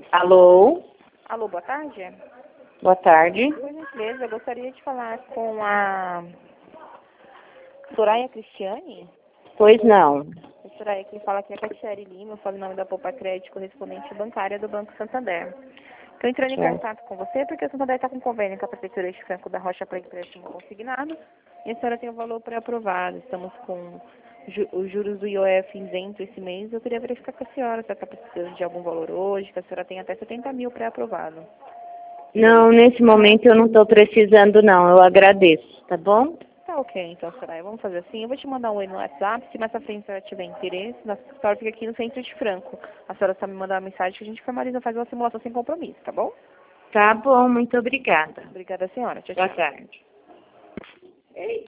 Alô? Alô, boa tarde. Boa tarde. Por gentileza, eu gostaria de falar com a Soraya Cristiane. Pois não. A Soraya, quem fala aqui é a Catiele Lima, eu falo em nome da Poupa Crédito, correspondente bancária do Banco Santander. Estou entrando em Certo. contato com você porque o Santander está com convênio com a Prefeitura de Franco da Rocha para empréstimo consignado e a senhora tem o valor pré-aprovado. Estamos com os juros do IOF isento esse mês. Eu queria verificar com a senhora se ela está precisando de algum valor hoje, que a senhora tem até 70 mil pré-aprovado. Não, nesse momento eu não estou precisando não, eu agradeço, tá bom? Tá ok, então, Soraya. Vamos fazer assim. Eu vou te mandar um oi no WhatsApp. Se mais pra frente a senhora tiver interesse, nossa escritório fica aqui no centro de Franco. A senhora só me mandar uma mensagem que a gente formaliza, faz uma simulação sem compromisso, tá bom? Tá bom, muito obrigada. Obrigada, senhora. Tchau, Boa tchau. tarde.